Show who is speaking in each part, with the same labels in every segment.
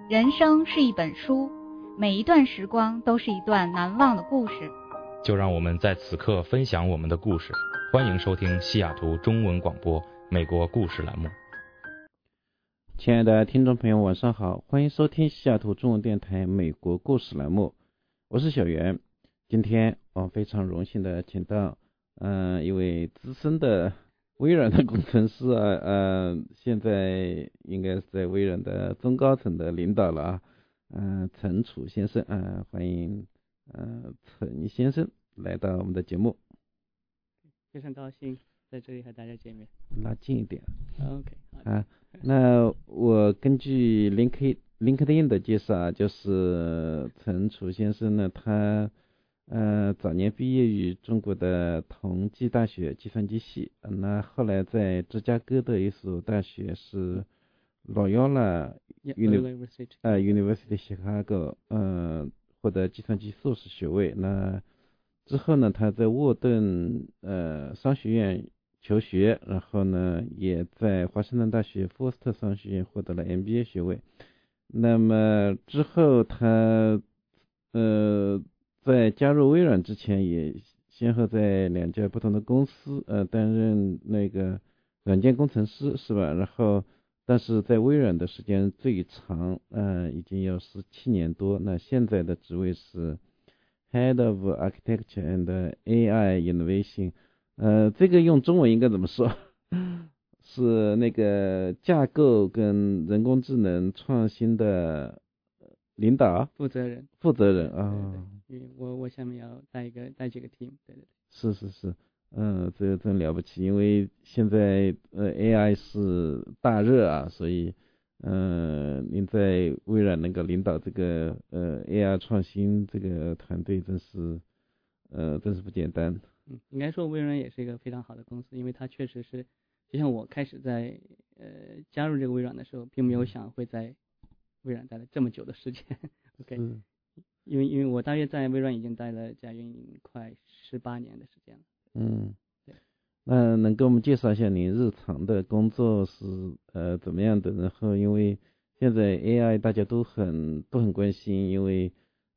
Speaker 1: 人生是一本书，每一段时光都是一段难忘的故事。
Speaker 2: 就让我们在此刻分享我们的故事。欢迎收听西雅图中文广播美国故事栏目。
Speaker 3: 亲爱的听众朋友，晚上好，欢迎收听西雅图中文电台美国故事栏目，我是小袁。今天我非常荣幸的请到一位资深的微软的工程师现在应该是在微软的中高层的领导了陈楚先生欢迎陈先生来到我们的节目。
Speaker 4: 非常高兴在这里和大家见面。
Speaker 3: 拉近一点。
Speaker 4: OK
Speaker 3: 那我根据 LinkedIn 的介绍，就是陈楚先生呢，他早年毕业于中国的同济大学计算机系，那后来在芝加哥的一所大学是 Loyola University Chicago 获得计算机硕士学位。那之后呢，他在沃顿商学院求学，然后呢也在华盛顿大学福斯特商学院获得了 MBA 学位。那么之后他在加入微软之前，也先后在两家不同的公司担任那个软件工程师，是吧？然后但是在微软的时间最长已经有17年多。那现在的职位是 Head of Architecture and AI Innovation。这个用中文应该怎么说？是那个架构跟人工智能创新的领导
Speaker 4: 负责人
Speaker 3: 啊。
Speaker 4: 对，我下面要带几个 team。 对，
Speaker 3: 是这个真了不起，因为现在AI 是大热啊，所以您在微软能够领导这个AI 创新这个团队真是不简单。
Speaker 4: 应该说微软也是一个非常好的公司，因为它确实是，就像我开始在加入这个微软的时候，并没有想会在微软待了这么久的时间。OK， 因为我大约在微软已经待了将近快18年的时间了。对。
Speaker 3: 那能给我们介绍一下您日常的工作是怎么样的？然后因为现在 AI 大家都很关心，因为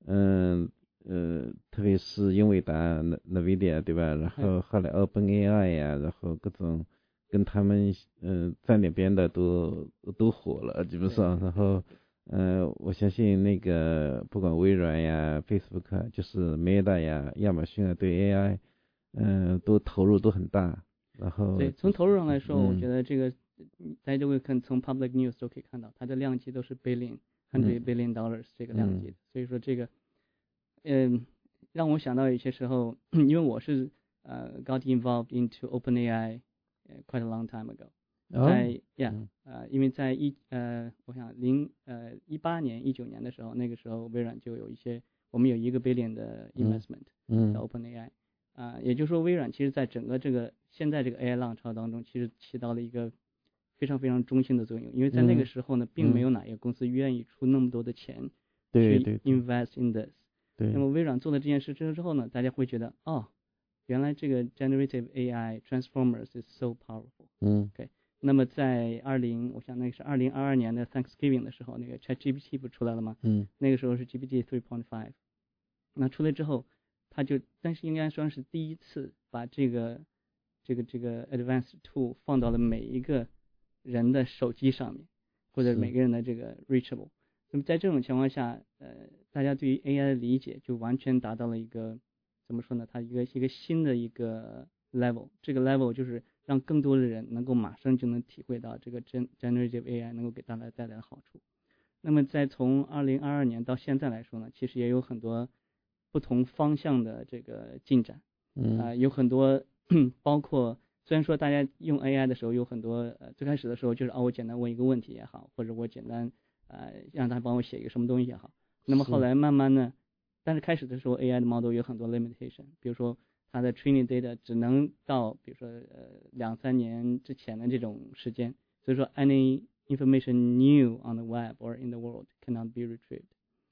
Speaker 3: 特别是英伟达 NVIDIA 对吧？然后后来 OpenAI 呀，然后各种跟他们站点边的都火了基本上。然后我相信那个不管微软呀 Facebook 就是 Meta 呀亚马逊对 AI 都投入都很大。然后
Speaker 4: 对，从投入上来说，我觉得这个大家就会从 public news 都可以看到，它的量级都是100 billion 这个量级。所以说这个让我想到有些时候，因为我是got involved into OpenAI quite a long time ago。因为在我想18年19年的时候，那个时候微软就有我们有1个 billion 的 investment 在 OpenAI。也就是说微软其实在整个现在这个 AI 浪潮当中，其实起到了一个非常非常中心的作用。因为在那个时候呢，并没有哪一个公司愿意出那么多的钱去 invest in this。那么微软做了这件事之后呢，大家会觉得原来这个 generative AI transformers is so powerful。 OK， 那么在我想那个是2022年的 Thanksgiving 的时候，那个 ChatGPT 不出来了吗？那个时候是 GPT 3.5。 那出来之后，但是应该算是第一次把这个 advanced tool 放到了每一个人的手机上面，或者每个人的这个 reachable。那么在这种情况下，大家对于 AI 的理解就完全达到了一个怎么说呢？它一个新的一个 level。这个 level 就是让更多的人能够马上就能体会到这个 generative AI 能够给大家带来的好处。那么在从2022年到现在来说呢，其实也有很多不同方向的这个进展。有很多包括虽然说大家用 AI 的时候有很多最开始的时候就是我简单问一个问题也好，或者我简单让他帮我写一个什么东西也好。那么后来慢慢呢，但是开始的时候 AI 的 model 有很多 limitation， 比如说它的 training data 只能到比如说2-3年之前的这种时间，所以说 any information new on the web or in the world cannot be retrieved。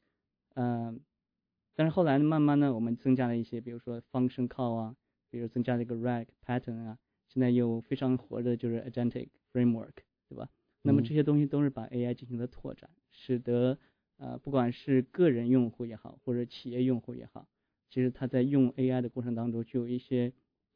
Speaker 4: 但是后来慢慢呢，我们增加了一些，比如说 function call 比如增加了一个 RAG pattern 现在又非常火的就是 agentic framework， 对吧？ 那么这些东西都是把 AI 进行了拓展，使得不管是个人用户也好，或者企业用户也好，其实他在用 AI 的过程当中就有一些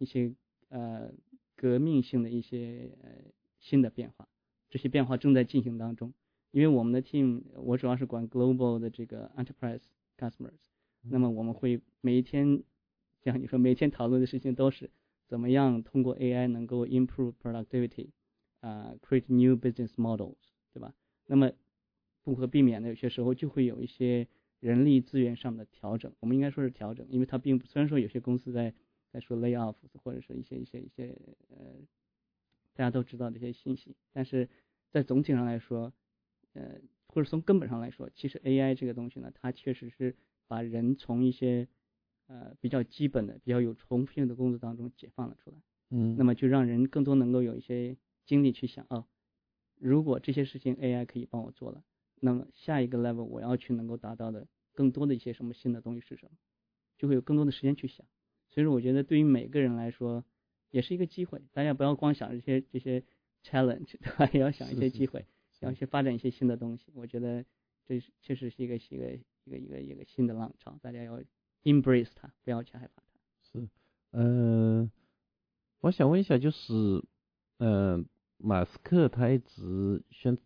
Speaker 4: 革命性的一些新的变化，这些变化正在进行当中。因为我们的 team 我主要是管 global 的这个 enterprise customers， 那么我们会每一天像你说每天讨论的事情都是怎么样通过 AI 能够 improve productivity， create new business models， 对吧？那么不可避免的有些时候就会有一些人力资源上的调整，我们应该说是调整，因为它并不，虽然说有些公司在说 lay off 或者是一些大家都知道这些信息，但是在总体上来说或者从根本上来说，其实 AI 这个东西呢，它确实是把人从一些比较基本的比较有重复性的工作当中解放了出来，那么就让人更多能够有一些精力去想如果这些事情 AI 可以帮我做了，那么下一个 level 我要去能够达到的更多的一些什么新的东西是什么，就会有更多的时间去想。所以说我觉得对于每个人来说也是一个机会，大家不要光想这些 challenge， 对吧？也要想一些机会，要去发展一些新的东西。我觉得这确实是一个新的浪潮，大家要 embrace 它，不要去害怕它。
Speaker 3: 是，我想问一下，就是马斯克他一直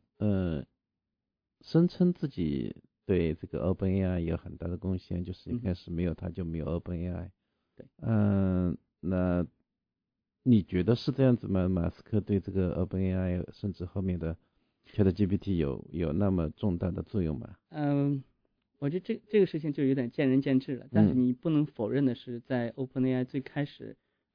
Speaker 3: 声称自己对这个 OpenAI 有很大的贡献，就是一开始没有他就没有 OpenAI。
Speaker 4: 对，
Speaker 3: 那你觉得是这样子吗？马斯克对这个 OpenAI 甚至后面的 ChatGPT 有那么重大的作用吗？
Speaker 4: 我觉得这个事情就有点见仁见智了，但是你不能否认的是，在 OpenAI 最开始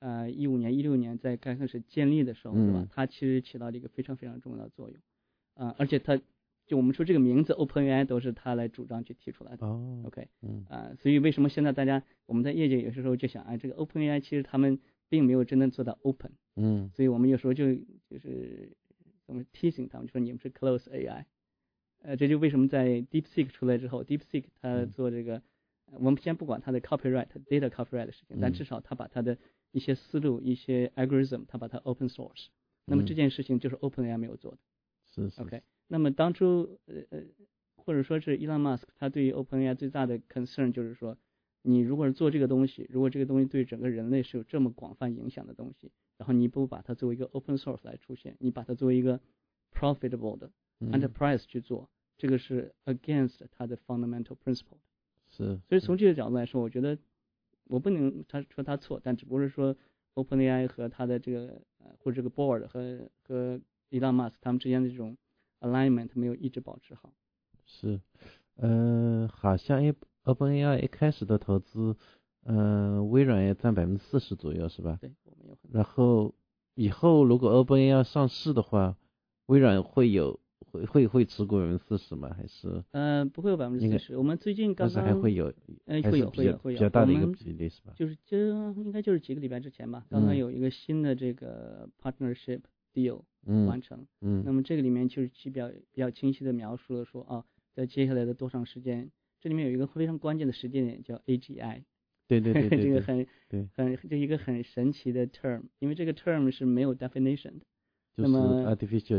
Speaker 4: 15年16年在刚开始建立的时候，对吧？它其实起到了一个非常非常重要的作用，而且就我们说这个名字 OpenAI 都是他来主张去提出来的。OK， 所以为什么现在我们在业界有些时候就想这个 OpenAI 其实他们并没有真正做到 open， 所以我们有时候就是我们提醒他们，就说你们是 close AI，这就为什么在 DeepSeek 出来之后 ，DeepSeek 它做这个，我们先不管它的 data copyright 的事情，但至少它把它的一些思路、一些 algorithm， 它把它 open source，那么这件事情就是 OpenAI 没有做的。
Speaker 3: 是
Speaker 4: OK， 那么当初或者说是 Elon Musk 他对于 OpenAI 最大的 concern 就是说，你如果是做这个东西，如果这个东西对整个人类是有这么广泛影响的东西，然后你不把它作为一个 open source 来出现，你把它作为一个 profitable 的 enterprise 去做，这个是 against 它的 fundamental principle。
Speaker 3: 是，
Speaker 4: 所以从这个角度来说，我觉得我不能说他错，但只不过是说 OpenAI 和他的这个或者这个 board 和 Elon Musk 他们之间的这种 alignment 没有一直保持好。
Speaker 3: 是，好像OpenAI 一开始的投资，微软也占40%左右，是吧？
Speaker 4: 对，我们有很多。
Speaker 3: 然后以后如果 OpenAI 上市的话，微软会持股40%吗？还是？
Speaker 4: 不会有40%。我们最近刚刚，
Speaker 3: 但是还会有，
Speaker 4: 会有
Speaker 3: 比较大的一个比例，是吧？
Speaker 4: 应该就是几个礼拜之前吧，刚刚有一个新的这个 partnership deal 完成。那么这个里面就是比较清晰的描述了说在接下来的多长时间，这里面有一个非常关键的时间点叫 AGI。
Speaker 3: 对
Speaker 4: 这个这一个很神奇的 term， 因为这个 term 是没有 definition 的。
Speaker 3: 就是 artificial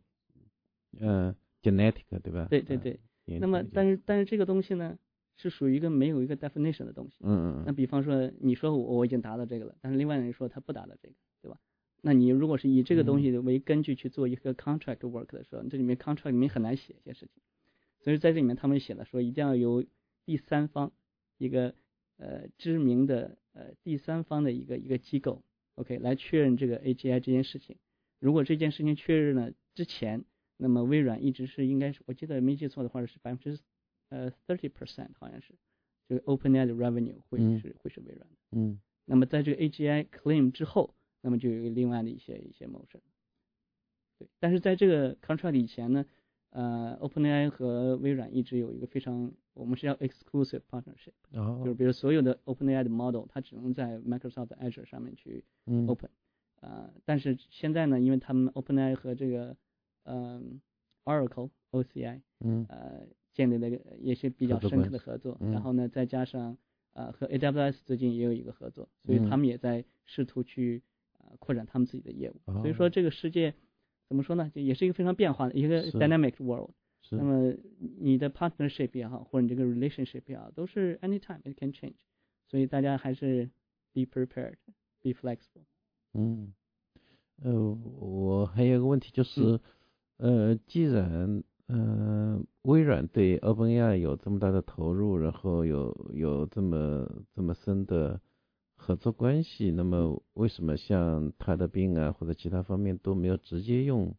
Speaker 3: genetic 对吧？
Speaker 4: 对。那么但是这个东西呢是属于没有一个 definition 的东西。那比方说你说我已经达到这个了，但是另外人说他不达到这个，对吧？那你如果是以这个东西为根据去做一个 contract work 的时候，这里面 contract 里面很难写一些事情，所以在这里面他们写了说一定要由第三方一个知名的第三方的一个机构 OK 来确认这个 AGI 这件事情。如果这件事情确认了之前，那么微软一直是应该是我记得没记错的话是30%好像是这个 OpenAI 的 revenue 会是微软的。那么在这个 AGI claim 之后，那么就有另外的一些 motion。对，但是在这个 contract 以前呢，OpenAI 和微软一直有一个非常我们是叫 exclusive partnership，就是比如所有的 OpenAI 的 model 它只能在 Microsoft Azure 上面去 open。但是现在呢，因为他们 OpenAI 和这个Oracle OCI 建立了也是比较深刻的合作，然后呢再加上和 AWS 最近也有一个合作，所以他们也在试图去扩展他们自己的业务。所以说这个世界怎么说呢？就也是一个非常变化的一个 dynamic world。那么你的 partnership 也好，或者你这个 relationship 也好，都是 anytime it can change。所以大家还是 be prepared, be flexible。
Speaker 3: 我还有个问题就是，既然微软对 OpenAI 有这么大的投入，然后有这么深的合作关系，那么为什么像它的Bing啊或者其他方面都没有直接用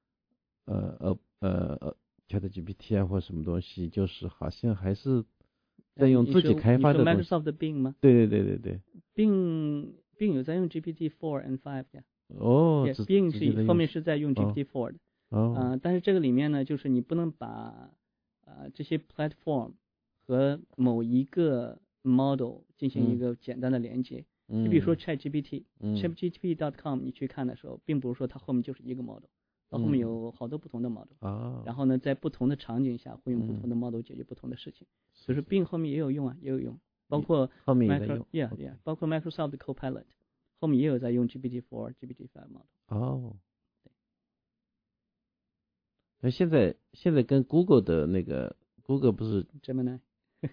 Speaker 3: ChatGPT 啊或什么东西，就是好像还是在用自己开发的东西。
Speaker 4: 你说 Microsoft 的 Bing 吗？
Speaker 3: 对。
Speaker 4: Bing 有在用 GPT-4 and 5呀。Bing 是后面是在用 GPT-4 的。但是这个里面呢，就是你不能把这些 platform 和某一个 model 进行一个简单的连接。就比如说 ChatGPT，ChatGPT.com 你去看的时候，并不是说它后面就是一个 model。到后面有好多不同的 model，然后呢，在不同的场景下会用不同的 model 解决不同的事情。就是 Bing 后面也有用，包括
Speaker 3: 后面也在用，
Speaker 4: 包括 Microsoft 的 Copilot 后面也有在用 GPT-4、GPT-5 model。
Speaker 3: 那现在跟 Google 的那个 Google 不是
Speaker 4: Gemini，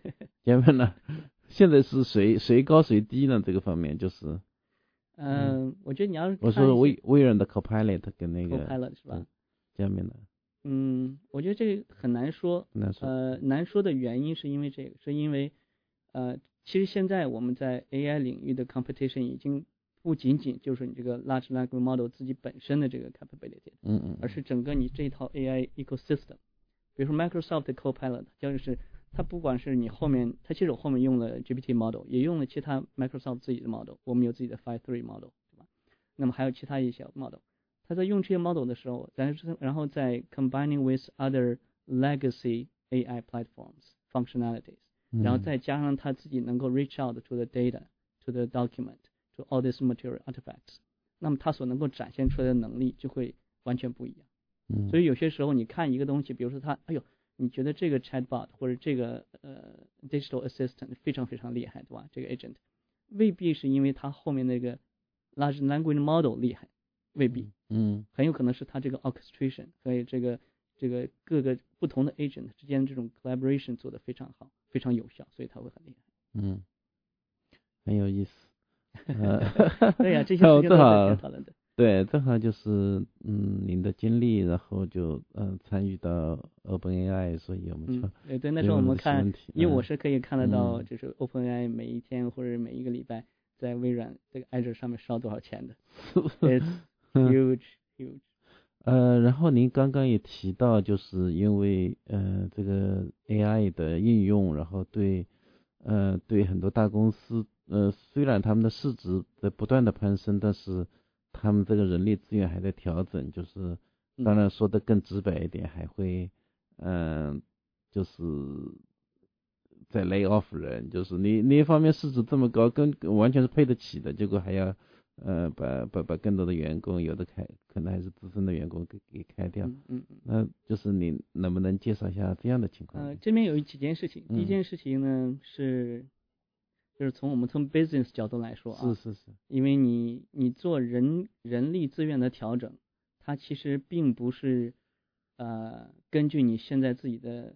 Speaker 3: 现在是谁高谁低呢？这个方面就是。
Speaker 4: 我觉得你要是看
Speaker 3: 我说微软的 Copilot 跟那个
Speaker 4: Copilot 是吧？
Speaker 3: 下面的。
Speaker 4: 我觉得这个很难说。难说的原因是因为是因为其实现在我们在 AI 领域的 competition 已经不仅仅就是你这个 large language model 自己本身的这个 capability，而是整个你这套 AI ecosystem。比如说 Microsoft 的 Copilot， 就是它不管是你后面，它其实后面用了 GPT model， 也用了其他 Microsoft 自己的 model， 我们有自己的 5.3 model， 对吧？那么还有其他一些 model， 它在用这些 model 的时候，然后在 combining with other legacy AI platforms functionalities， 然后再加上它自己能够 reach out to the data, to the document, to all these material artifacts， 那么它所能够展现出来的能力就会完全不一样。所以有些时候你看一个东西，比如说它，你觉得这个 chatbot 或者这个digital assistant 非常非常厉害，对吧？这个 agent 未必是因为它后面那个 large language model 厉害，未必。很有可能是它这个 orchestration 和这个各个不同的 agent 之间这种 collaboration 做得非常好，非常有效，所以它会很厉害。
Speaker 3: 很有意思。
Speaker 4: 对呀，这些事情都是讨论的。
Speaker 3: 对，正好就是您的经历，然后就参与到 OpenAI， 所以我们就
Speaker 4: 对，那时候我们看，因为我是可以看得到，就是 OpenAI 每一天或者每一个礼拜在微软这个 Azure 上面烧多少钱的，It's huge。
Speaker 3: 然后您刚刚也提到，就是因为这个 AI 的应用，然后对很多大公司，虽然他们的市值在不断的攀升，但是他们这个人力资源还在调整，就是当然说的更直白一点，还会就是在 lay off 人，就是你一方面市值这么高，完全是配得起的，结果还要把更多的员工，有的可能还是资深的员工给开掉。那就是你能不能介绍一下这样的情况？
Speaker 4: 这边有几件事情，第一件事情呢就是从 business 角度来说啊，
Speaker 3: 是，
Speaker 4: 因为你做人力资源的调整，它其实并不是根据你现在自己的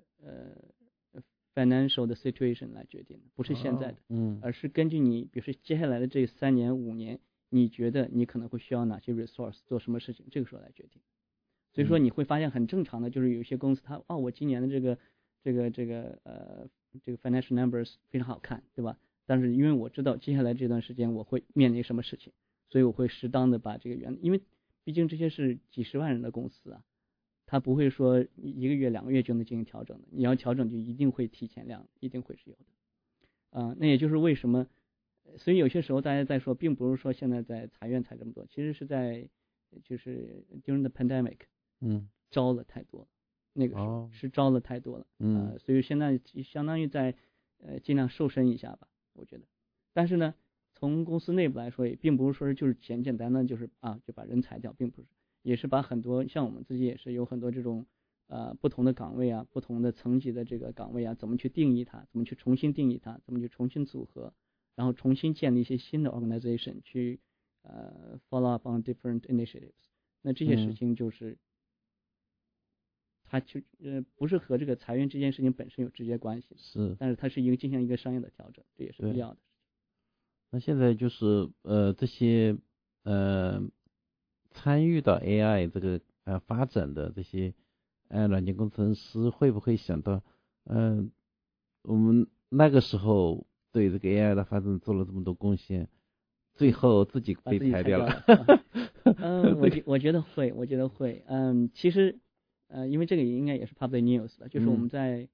Speaker 4: financial 的 situation 来决定的，不是现在的，而是根据你比如说接下来的这3年5年，你觉得你可能会需要哪些 resource 做什么事情，这个时候来决定。所以说你会发现很正常的，就是有些公司它我今年的这个 financial numbers 非常好看，对吧？但是因为我知道接下来这段时间我会面临什么事情，所以我会适当的把这个因为毕竟这些是几十万人的公司啊，他不会说1个月2个月就能进行调整的，你要调整就一定会提前量，一定会是有的。那也就是为什么，所以有些时候大家在说，并不是说现在在裁员裁这么多，其实是在就是 during the pandemic， 招了太多了，那个时候是招了太多了，所以现在相当于在尽量瘦身一下吧，我觉得。但是呢，从公司内部来说，也并不是说就是简单的就是就把人裁掉，并不是，也是把很多像我们自己也是有很多这种不同的岗位啊，不同的层级的这个岗位啊，怎么去定义它，怎么去重新定义它，怎么去重新组合，然后重新建立一些新的 organization 去follow up on different initiatives， 那这些事情就是它不是和这个裁员这件事情本身有直接关系，
Speaker 3: 是，
Speaker 4: 但是它是进行一个商业的调整，这也是必要的。
Speaker 3: 那现在就是这些参与到 AI 这个发展的这些软件工程师会不会想到我们那个时候对这个 AI 的发展做了这么多贡献，最后自己被裁掉了？
Speaker 4: 我觉得会，其实因为这个应该也是 public news 的，就是我们在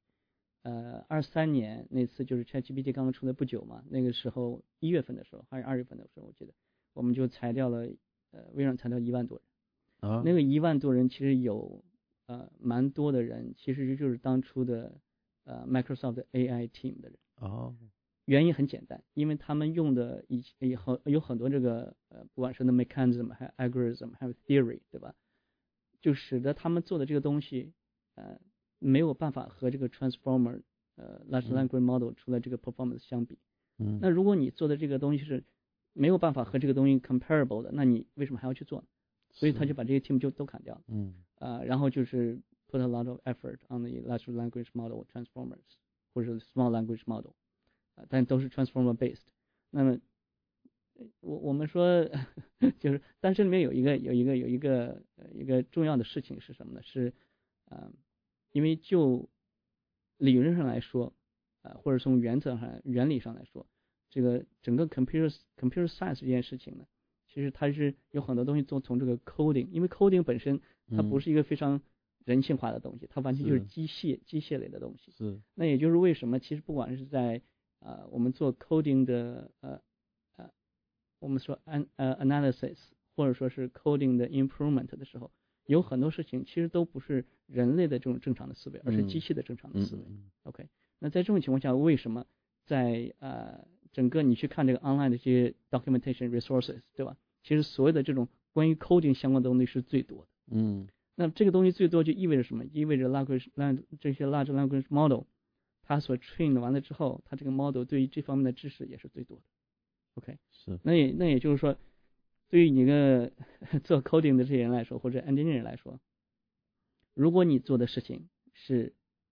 Speaker 4: 23年那次就是 ChatGPT 刚刚出来不久嘛，那个时候1月份的时候还是2月份的时候，我记得我们就裁掉了微软裁掉1万多人。那个1万多人其实有蛮多的人其实就是当初的Microsoft 的 AI team 的人。原因很简单，因为他们用的有很多这个不管是的 mechanism 还有 algorithm 还有 theory， 对吧，就使得他们做的这个东西没有办法和这个 transformer large language model 出来这个 performance 相比。那如果你做的这个东西是没有办法和这个东西 comparable 的，那你为什么还要去做呢？所以他就把这些 team 就都砍掉了。然后就是 put a lot of effort on the large language model transformers 或者 small language model，但都是 transformer based。那么我们说就是，但是里面有一个重要的事情是什么呢？是因为就理论上来说或者从原理上来说，这个整个 computer science 这件事情呢，其实它是有很多东西从这个 coding， 因为 coding 本身它不是一个非常人性化的东西，它完全就是机械类的东西。是。那也就是为什么其实不管是在我们做 coding 的我们说analysis 或者说是 coding 的 improvement 的时候，有很多事情其实都不是人类的这种正常的思维，而是机器的正常的思维。OK， 那在这种情况下，为什么在整个你去看这个 online 的这些 documentation resources， 对吧？其实所有的这种关于 coding 相关的东西是最多的。那这个东西最多就意味着什么？意味着这些 large language model 它所 train 完了之后，它这个 model 对于这方面的知识也是最多的。OK， 是。那也就是说，对于一个做 coding 的这些人来说，或者 engineer 来说，如果你做的事情是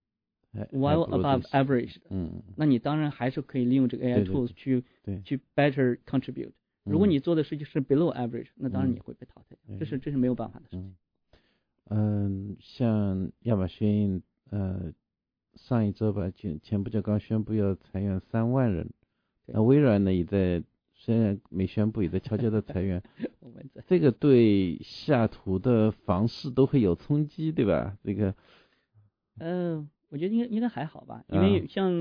Speaker 4: well above average 的，那你当然还是可以利用这个 AI tools 去 better contribute。如果你做的事情是 below average， 那当然你会被淘汰，这是没有办法的事情。
Speaker 3: 像亚马逊上一周吧，前不久刚宣布要裁员3万人，那微软呢也在虽然没宣布，也在悄悄的裁员。这个对西雅图的房市都会有冲击，对吧？这个
Speaker 4: 我觉得应该还好吧，因为像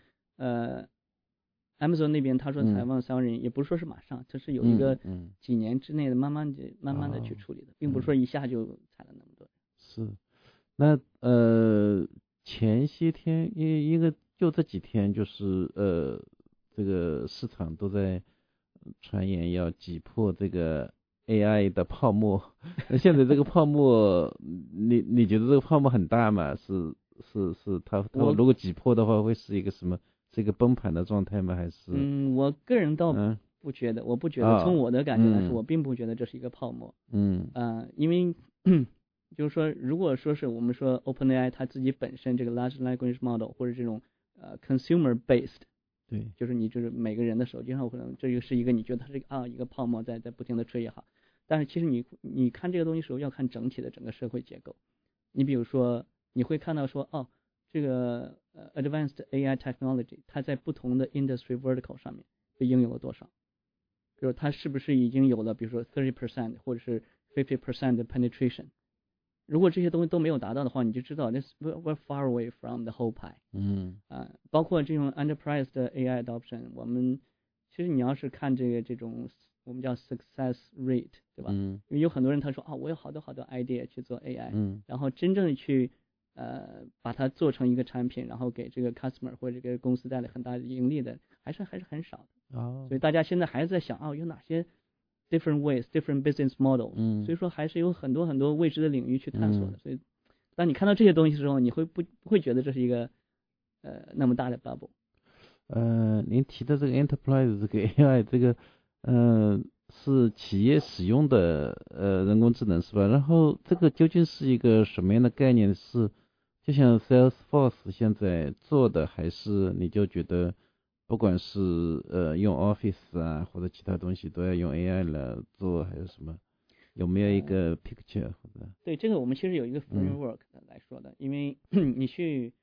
Speaker 4: Amazon 那边他说裁员3万人，也不是说是马上，这是有一个几年之内的慢慢的去处理的，并不是说一下就裁了那么多人。
Speaker 3: 是，那前些天一个就这几天，就是这个市场都在传言要挤破这个 AI 的泡沫。那现在这个泡沫，你觉得这个泡沫很大吗？是它如果挤破的话，会是一个什么？是一个崩盘的状态吗？还是？
Speaker 4: 我个人倒不觉得，我不觉得，从我的感觉来说，我并不觉得这是一个泡沫。因为就是说，如果说是我们说 OpenAI 它自己本身这个 large language model 或者这种consumer based， 对，就是每个人的手机上可能这个是一个你觉得它是一个泡沫在不停的吹也好，但是其实你看这个东西的时候要看整体的整个社会结构。你比如说你会看到说这个advanced AI technology 它在不同的 industry vertical 上面被应用了多少，比如它是不是已经有了比如说 30% 或者是 50% 的 penetration。如果这些东西都没有达到的话，你就知道 we're far away from the whole pie。包括这种 enterprise 的 AI adoption， 我们其实你要是看这种我们叫 success rate， 对吧？因为有很多人他说我有好多 idea 去做 AI，然后真正的去把它做成一个产品，然后给这个 customer 或者这个公司带来很大的盈利的，还是很少的。所以大家现在还是在想有哪些 different ways different business model， 所以说还是有很多未知的领域去探索的。所以当你看到这些东西的时候，你会不会觉得这是一个那么大的 bubble？
Speaker 3: 您提的这个 enterprise 这个 AI 这个是企业使用的人工智能是吧？然后这个究竟是一个什么样的概念？是就像 Salesforce 现在做的，还是你就觉得不管是用 Office 啊或者其他东西都要用 AI 来做，还是什么？有没有一个 picture 或者？
Speaker 4: 对，这个我们其实有一个 framework 来说的，因为你去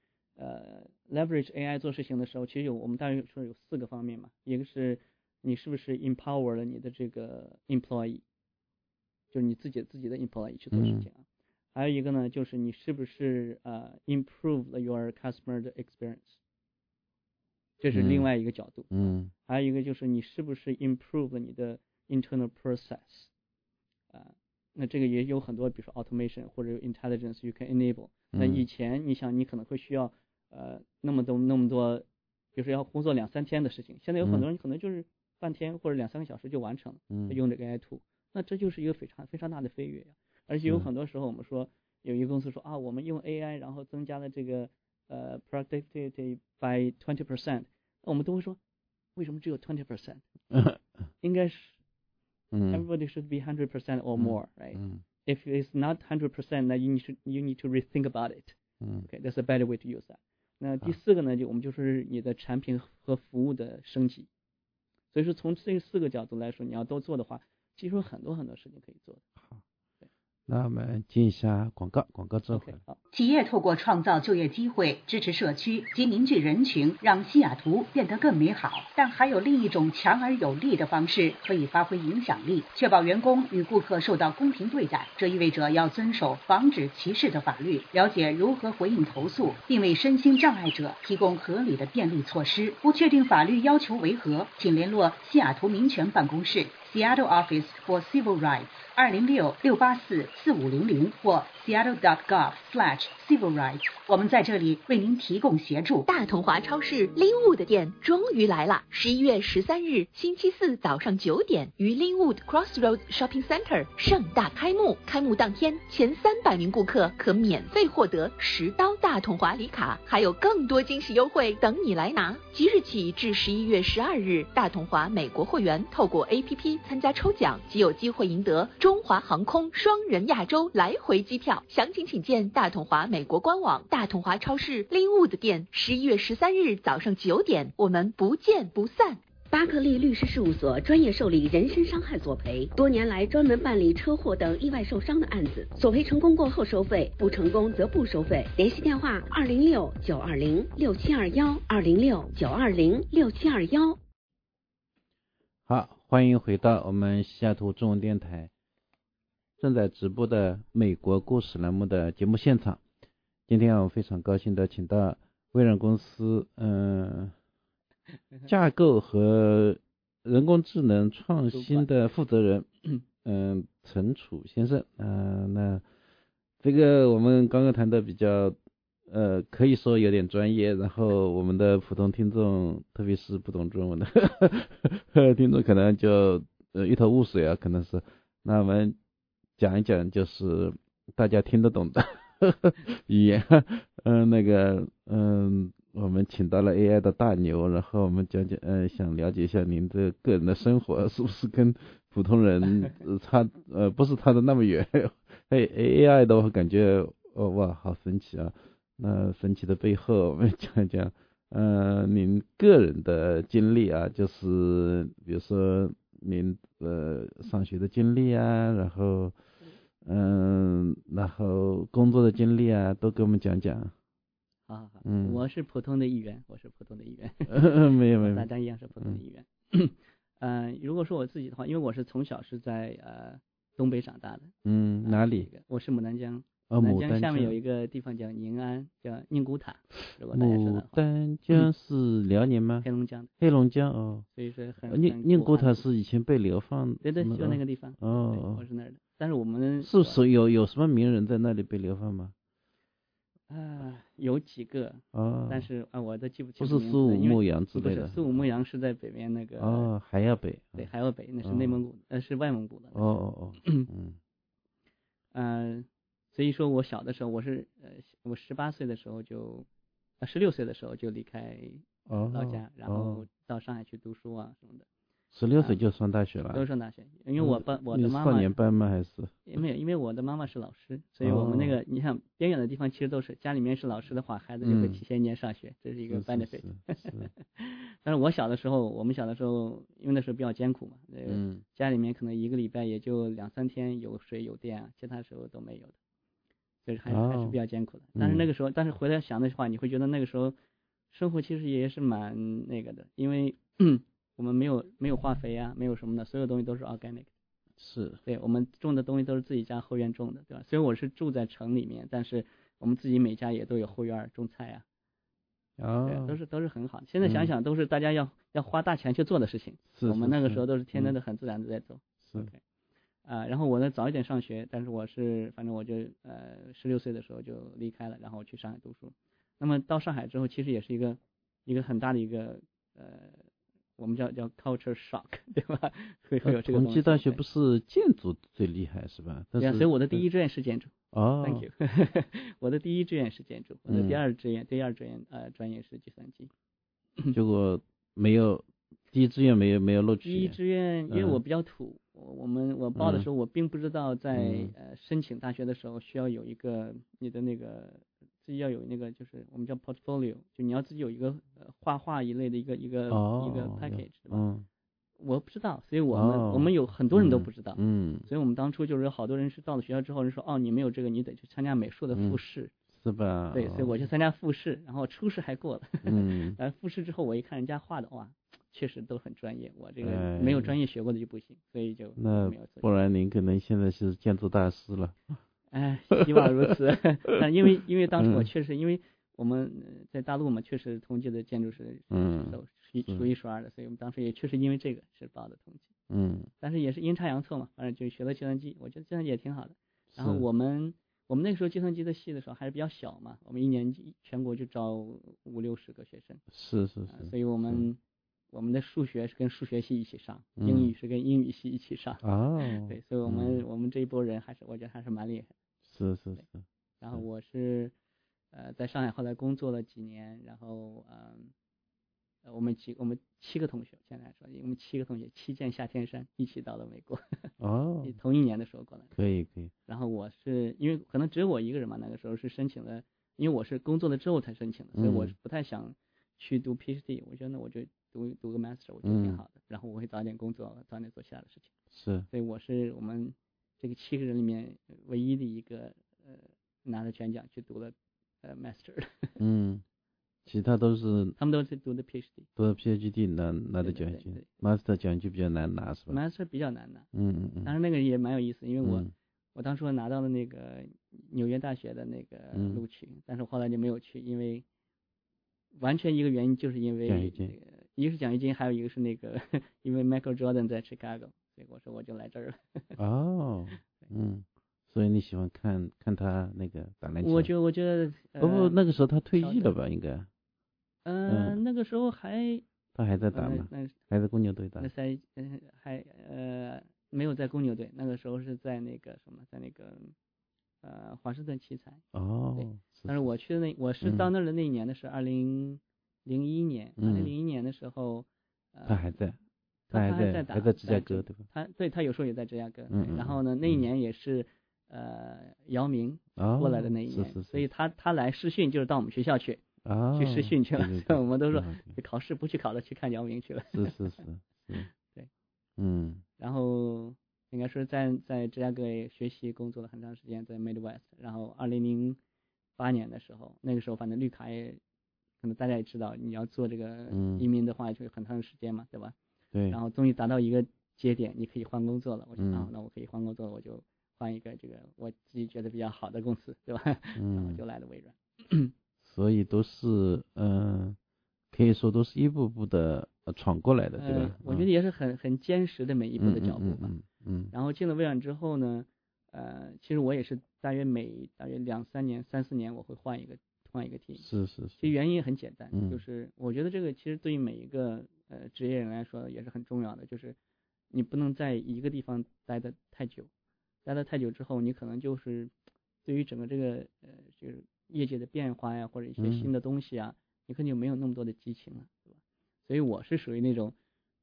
Speaker 4: leverage AI 做事情的时候，其实我们大概说有4个方面嘛，一个是你是不是 empower 了你的这个 employee， 就是你自己的 employee 去做事情啊，还有一个呢就是你是不是improve your customer 的 experience， 这是另外一个角度，还有一个就是你是不是 improve 了你的 internal process。那这个也有很多，比如说 automation 或者 intelligence you can enable。那以前你想你可能会需要那么多，比如说要工作2-3天的事情，现在有很多人可能就是半天或者2-3个小时就完成了，用这个 AI tool， 那这就是一个非常大的飞跃呀。而且有很多时候我们说有一个公司说我们用 AI 然后增加了这个productivity by 20%， 那我们都会说为什么只有 20%？ 应该是everybody should be 100% or more, right? If it's not 100%, then you need to rethink about it. Okay, that's a better way to use that. 那第4个呢，我们就是你的产品和服务的升级。所以说从这4个角度来说，你要都做的话，其实有很多事情可以做的。
Speaker 3: 那我们进一下广告之后回来。
Speaker 5: 企业透过创造就业机会、支持社区及凝聚人群，让西雅图变得更美好。但还有另一种强而有力的方式可以发挥影响力，确保员工与顾客受到公平对待。这意味着要遵守防止歧视的法律，了解如何回应投诉，并为身心障碍者提供合理的便利措施。不确定法律要求为何，请联络西雅图民权办公室 Seattle Office for Civil Rights 206-684-4500或 seattle.gov/civil rights。我们在这里为您提供协助。
Speaker 6: 大同华超市 Linwood 的店终于来了，11月13日星期四早上9点于 Linwood Crossroads Shopping Center 盛大开幕。开幕当天，前300名顾客可免费获得10刀大同华礼卡，还有更多惊喜优惠等你来拿。即日起至11月12日，大同华美国会员透过 APP 参加抽奖，即有机会赢得中华航空双人亚洲来回机票。详情请见大同华美国官网。大同华超市 Linwood 店11月13日早上9点，我们不见不散。
Speaker 7: 巴克利律师事务所专业受理人身伤害索赔，多年来专门办理车祸等意外受伤的案子，索赔成功过后收费，不成功则不收费。联系电话206-920-6721，206-920-6721。
Speaker 3: 好，欢迎回到我们西雅图中文电台正在直播的美国故事栏目的节目现场。今天我非常高兴的请到微软公司架构和人工智能创新的负责人陈楚先生。那这个我们刚刚谈的比较可以说有点专业，然后我们的普通听众，特别是不懂中文的听众可能就一头雾水啊，可能是。那我们讲一讲就是大家听得懂的语言。我们请到了 AI 的大牛，然后我们讲想了解一下您的个人的生活是不是跟普通人不是差的那么远。AI 的我感觉哇好神奇啊。那神奇的背后我们讲一讲您个人的经历啊，就是比如说您上学的经历啊，然后工作的经历啊，都给我们讲讲。
Speaker 4: 好，我是普通的一员，
Speaker 3: 没有，
Speaker 4: 大家一样是普通的一员。如果说我自己的话，因为我是从小是在东北长大的。
Speaker 3: 哪里？
Speaker 4: 我是牡丹江。牡丹江下面有一个地方叫宁安，叫宁古塔。如果大家知道的话。
Speaker 3: 牡丹江是辽年吗？
Speaker 4: 黑龙江。
Speaker 3: 黑龙江哦。
Speaker 4: 所以说
Speaker 3: 宁古塔是以前被流放。
Speaker 4: 对，就那个地方。
Speaker 3: 哦。
Speaker 4: 我是那儿的。但是我们
Speaker 3: 是有什么名人在那里被流放吗？
Speaker 4: 有几个。但是我都记不清。
Speaker 3: 不是苏武牧羊之类的。
Speaker 4: 不是，苏武牧羊是在北边那个。
Speaker 3: 还要北。
Speaker 4: 对，还要北，那是内蒙古，是外蒙古的。所以说我小的时候，我18岁的时候就，16岁的时候就离开老家，然后到上海去读书啊什么的。
Speaker 3: 16岁就上大学了？
Speaker 4: 都上大学，因为我的妈妈
Speaker 3: 少年班吗？还是？
Speaker 4: 没有，因为我的妈妈是老师，所以我们那个你看边远的地方其实都是家里面是老师的话，孩子就会提前1年上学，这是一个 benefit。但是我小的时候，我们小的时候，因为那时候比较艰苦嘛，家里面可能1个礼拜也就2-3天有水有电啊，其他时候都没有的，所以还是比较艰苦的。但是那个时候，但是回来想的话，你会觉得那个时候生活其实也是蛮那个的，因为我们没有化肥啊，没有什么的，所有东西都是 organic。
Speaker 3: 是。
Speaker 4: 对，我们种的东西都是自己家后院种的，对吧？虽然我是住在城里面，但是我们自己每家也都有后院种菜啊。对，都是很好。现在想想，都是大家要花大钱去做的事情。我们那个时候都是天天的很自然的在做。OK。然后我呢早一点上学，但是反正我就16岁的时候就离开了，然后去上海读书。那么到上海之后，其实也是一个很大的一个我们叫 culture shock， 对吧？会有这个东西。
Speaker 3: 同济大学不是建筑最厉害是吧？
Speaker 4: 对啊，所以我的第一志愿是建筑。
Speaker 3: Thank
Speaker 4: you 。我的第一志愿是建筑，我的第二志愿专业是计算机。
Speaker 3: 结果没有，第一志愿没有录取。
Speaker 4: 第一志愿因为我比较土，我报的时候我并不知道在申请大学的时候需要有一个你的那个自己要有那个就是我们叫 portfolio， 就你要自己有一个画画一类的一个 package， 对吧？我不知道，所以我们有很多人都不知道，所以我们当初就是有好多人是到了学校之后人说你没有这个，你得去参加美术的复试，
Speaker 3: 是吧？
Speaker 4: 对，所以我去参加复试，然后初试还过了，然后复试之后我一看人家画的哇，确实都很专业，我这个没有专业学过的就不行，所以就没有做。
Speaker 3: 不然您可能现在是建筑大师了。
Speaker 4: 希望如此。但因为当时我确实因为我们在大陆嘛，确实同济的建筑是数一数二的，所以我们当时也确实因为这个是报的同济。但是也是阴差阳错嘛，反正就学了计算机，我觉得计算机也挺好的。然后我们那个时候计算机的系的时候还是比较小嘛，我们1年全国就招50-60个学生。
Speaker 3: 是。
Speaker 4: 所以我们的数学是跟数学系一起上，英语是跟英语系一起上。对，所以我们这一波人我觉得还是蛮厉害的。
Speaker 3: 是。
Speaker 4: 然后我是在上海后来工作了几年，然后我们7个同学，现在来说我们7个同学7箭下天山一起到了美国。同一年的时候过来。
Speaker 3: 可以。
Speaker 4: 然后我是因为可能只有我一个人嘛，那个时候是申请了，因为我是工作了之后才申请的，所以我是不太想去读 PhD， 我觉得那我就读个 Master 我觉得挺好的，然后我会早点工作，早点做其他的事情。
Speaker 3: 是。
Speaker 4: 所以我是我们这个7个人里面唯一的一个拿了全奖去读了Master 的。
Speaker 3: 其他都是
Speaker 4: 他们都是读的 PhD，
Speaker 3: 读的 PhD 拿的奖学金。Master 奖就比较难拿是吧？
Speaker 4: Master 比较难拿。当然那个也蛮有意思，因为我当初拿到了那个纽约大学的那个录取，但是后来就没有去，因为完全一个原因就是因为一个是奖学金，还有一个是那个因为 Michael Jordan 在 Chicago， 所以我说我就来这儿了。
Speaker 3: 所以你喜欢看他那个打篮球？
Speaker 4: 我觉得
Speaker 3: 不，那个时候他退役了吧？应该。
Speaker 4: 那个时候
Speaker 3: 他还在打吗？还在公牛队打？
Speaker 4: 还没有在公牛队，那个时候是在那个什么，在那个华盛顿奇才。对。但是我去的我是到那儿的那一年的是2001年，2001年的时候，
Speaker 3: 他还在
Speaker 4: 打，
Speaker 3: 还在芝加哥对吧？
Speaker 4: 他有时候也在芝加哥。然后呢，那一年也是姚明过来的那一年，所以他来试训就是到我们学校去试训去了，所以我们都说考试不去考了，去看姚明去了。
Speaker 3: 是。
Speaker 4: 对。然后应该说在芝加哥学习工作了很长时间，在 Midwest。然后2008年的时候，那个时候反正绿卡也可能大家也知道，你要做这个移民的话就很长时间嘛，对吧？
Speaker 3: 对。
Speaker 4: 然后终于达到一个节点，你可以换工作了。我说那我可以换工作了，我就换一个这个我自己觉得比较好的公司，对吧？然后就来了微软。
Speaker 3: 所以都是可以说都是一步步的闯过来的，对吧？
Speaker 4: 我觉得也是很坚实的每一步的脚步吧。然后进了微软之后呢，其实我也是大约2-3年、3-4年我会换一个 team。
Speaker 3: 是。
Speaker 4: 其实原因也很简单，就是我觉得这个其实对于每一个职业人来说也是很重要的，就是你不能在一个地方待得太久，待得太久之后，你可能就是对于整个这个就是业界的变化呀，或者一些新的东西啊，你可能就没有那么多的激情了，对吧？所以我是属于那种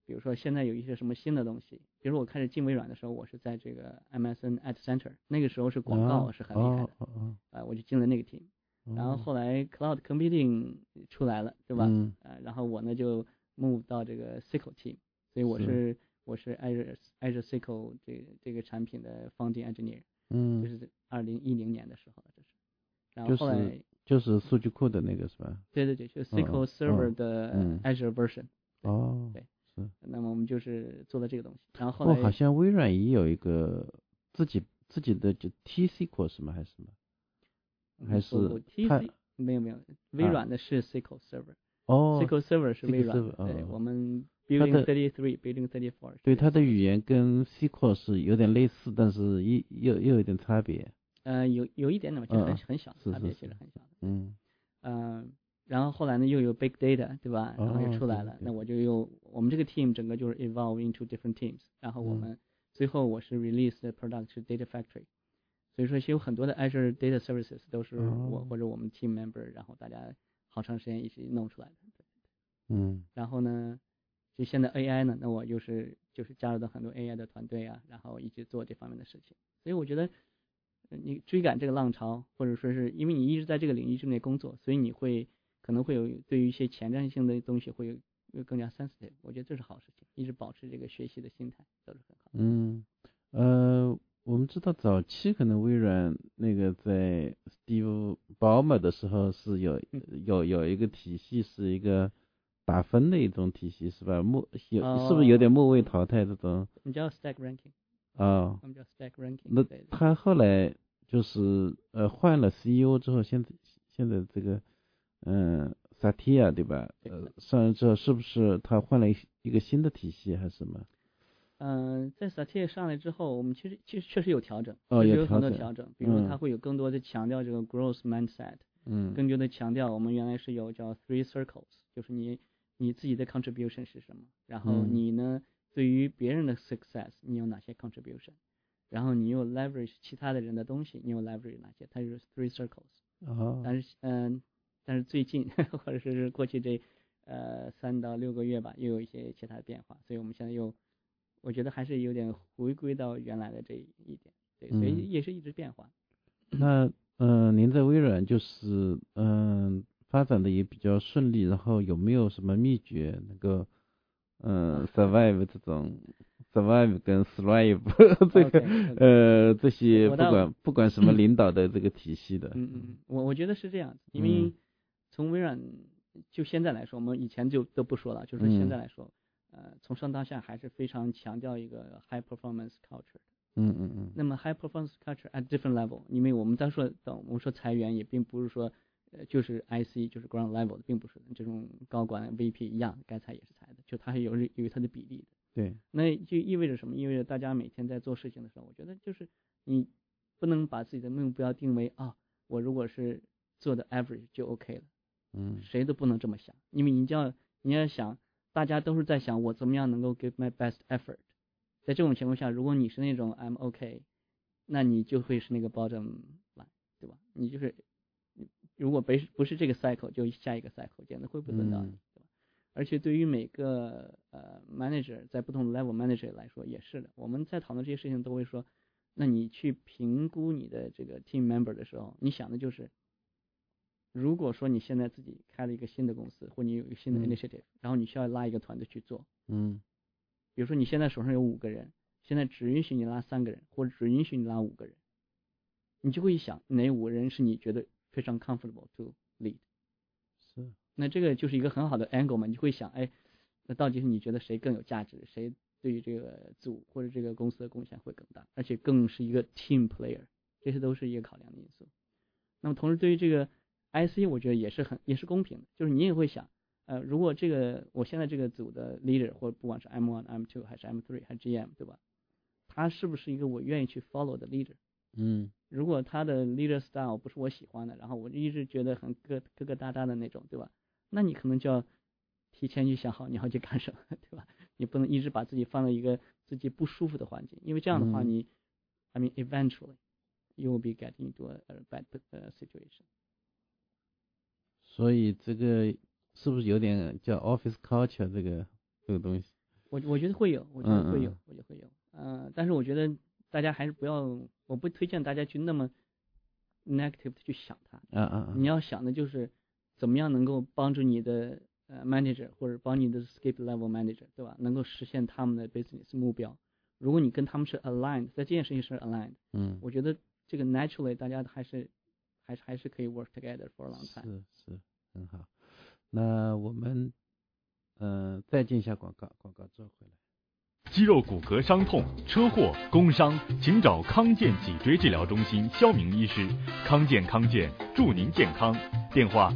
Speaker 4: 比如说现在有一些什么新的东西，比如说我开始进微软的时候，我是在这个 MSN Ad Center， 那个时候是广告是很厉害的，我就进了那个 team。然后后来 Cloud Computing 出来了，对吧？然后我呢就 move 到这个 SQL team， 所以我是 Azure SQL 这个产品的 founding engineer， 就是2010年的时候这是。然后后来
Speaker 3: 就是数据库的那个是吧？
Speaker 4: 对，就 SQL Server 的 Azure version。对。那么我们就是做的这个东西，然后后来
Speaker 3: 好像微软也有一个自己的就 T-SQL 是吗？还是什么？还是
Speaker 4: TC 没有，微软的是 SQL Server，SQL Server 是微软的，对，我们 Building 33 Building 34。
Speaker 3: 对，它的语言跟 SQL 是有点类似，但是又有一点差别。
Speaker 4: 有一点点吧，就很小的差别，其实很小的。然后后来呢又有 big data， 对吧？然后又出来了，那我们这个 team 整个就是 evolve into different teams， 然后我们最后我是 release 的 product 是 Data Factory， 所以说其实有很多的 Azure Data Services 都是我或者我们 team member， 然后大家好长时间一起弄出来的。然后呢，就现在 AI 呢，那我就是加入到很多 AI 的团队啊，然后一起做这方面的事情。所以我觉得你追赶这个浪潮，或者说是因为你一直在这个领域之内工作，所以你可能会有对于一些前瞻性的东西会更加 sensitive， 我觉得这是好事情，一直保持这个学习的心态都是很好。
Speaker 3: 我们知道早期可能微软那个在 Steve Ballmer 的时候是有一个体系，是一个打分的一种体系，是吧？是不是有点末位淘汰这种？
Speaker 4: 你叫 Stack Ranking。我们叫 Stack Ranking。
Speaker 3: 那他后来就是换了 CEO 之后，现在这个Satya 对吧？上任之后是不是他换了一个新的体系还是什么？
Speaker 4: 在 Satya 上来之后，我们其实确实有调整，
Speaker 3: 有
Speaker 4: 很多调整，比如他会有更多的强调这个 growth mindset， 更多的强调我们原来是有叫 three circles， 就是你自己的 contribution 是什么，然后你呢对于别人的 success 你有哪些 contribution， 然后你有 leverage 其他的人的东西，你有 leverage 哪些，它就是 three circles。但是最近或者是过去这3到6个月吧，又有一些其他的变化，所以我们现在我觉得还是有点回归到原来的这一点，对，所以也是一直变化。
Speaker 3: 那您在微软就是发展的也比较顺利，然后有没有什么秘诀能够survive 这种 survive 跟 thrive 这个这些不管什么领导的这个体系的？
Speaker 4: 我觉得是这样子，因为从微软就现在来说，我们以前就都不说了，就是现在来说，从上到下还是非常强调一个 high performance culture。那么 high performance culture at different level， 因为我们我们说裁员也并不是说就是 IC 就是 ground level 的，并不是这种高管 VP 一样该裁也是裁的，就它有它的比例的。
Speaker 3: 对，
Speaker 4: 那就意味着什么？意味着大家每天在做事情的时候，我觉得就是你不能把自己的目标定为我如果是做的 average 就 OK 了。谁都不能这么想，因为你要想，大家都是在想我怎么样能够 give my best effort。在这种情况下，如果你是那种 I'm OK， 那你就会是那个 bottom line， 对吧？你就是如果不是这个 cycle， 就下一个 cycle， 简直会不轮到你，对吧？而且对于每个manager 在不同的 level manager 来说也是的。我们在讨论这些事情都会说，那你去评估你的这个 team member 的时候，你想的就是。如果说你现在自己开了一个新的公司，或你有一个新的 initiative，然后你需要拉一个团队去做，比如说你现在手上有5个人，现在只允许你拉3个人，或者只允许你拉5个人，你就会想哪5个人是你觉得非常 comfortable to lead。
Speaker 3: 是。
Speaker 4: 那这个就是一个很好的 angle 嘛，你就会想，那到底是你觉得谁更有价值，谁对于这个组或者这个公司的贡献会更大，而且更是一个 team player， 这些都是一个考量的因素。那么同时对于这个IC 我觉得也是公平的，就是你也会想，如果我现在这个组的 leader， 或者不管是 M1、M2 还是 M3 还是 GM， 对吧？他是不是一个我愿意去 follow 的 leader？如果他的 leader style 不是我喜欢的，然后我一直觉得很疙疙瘩瘩的那种，对吧？那你可能就要提前去想好你要去干什么，对吧？你不能一直把自己放在一个自己不舒服的环境，因为这样的话I mean eventually you will be getting into a bad situation。
Speaker 3: 所以这个是不是有点叫 office culture 这个东西？
Speaker 4: 我觉得会有，我觉得会有。但是我觉得大家还是不要，我不推荐大家去那么 negative 去想它。你要想的就是怎么样能够帮助你的manager 或者帮你的 skip level manager， 对吧？能够实现他们的 business 目标。如果你跟他们是 aligned， 在这件事情是 aligned， 我觉得这个 naturally 大家还是可以 work together for a long time。
Speaker 3: 是很好。那我们再进一下广告之后回来。
Speaker 8: 肌肉骨骼伤痛、车祸、工伤，请找康健脊椎治疗中心肖明医师。康健祝您健康。电话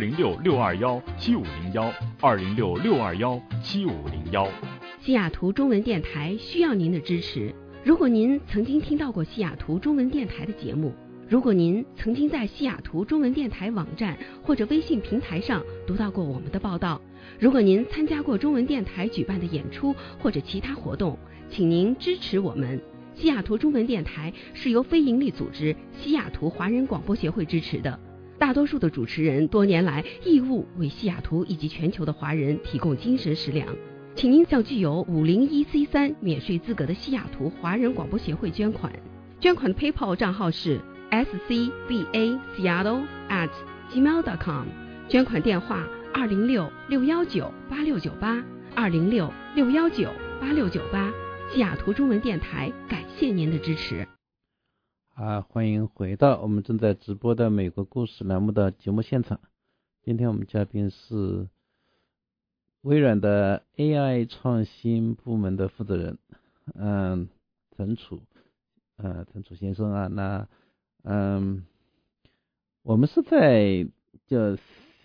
Speaker 8: 206-621-7501，206-621-7501。
Speaker 7: 西雅图中文电台需要您的支持。如果您曾经听到过西雅图中文电台的节目，如果您曾经在西雅图中文电台网站或者微信平台上读到过我们的报道，如果您参加过中文电台举办的演出或者其他活动，请您支持我们。西雅图中文电台是由非营利组织西雅图华人广播协会支持的，大多数的主持人多年来义务为西雅图以及全球的华人提供精神食粮。请您向具有501C3免税资格的西雅图华人广播协会捐款。捐款的 PayPal 账号是scvaseattle@gmail.com， 捐款电话206-619-8698，206-619-8698。西雅图中文电台感谢您的支持。
Speaker 3: 欢迎回到我们正在直播的美国故事栏目的节目现场。今天我们嘉宾是微软的 AI 创新部门的负责人，陈楚先生啊。那我们是在叫